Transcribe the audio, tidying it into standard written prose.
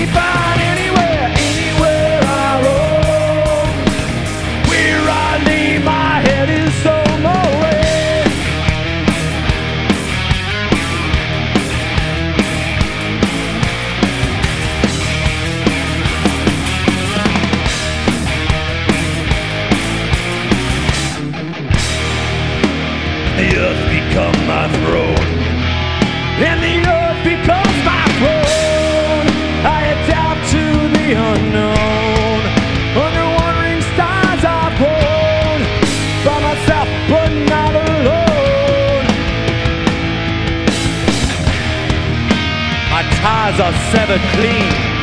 me find anywhere, anywhere I roam. Where I lay my head is somewhere. The earth become my throne, and the earth becomes my throne. I head down to the unknown, under wandering stars I've grown, by myself but not alone. My ties are severed clean,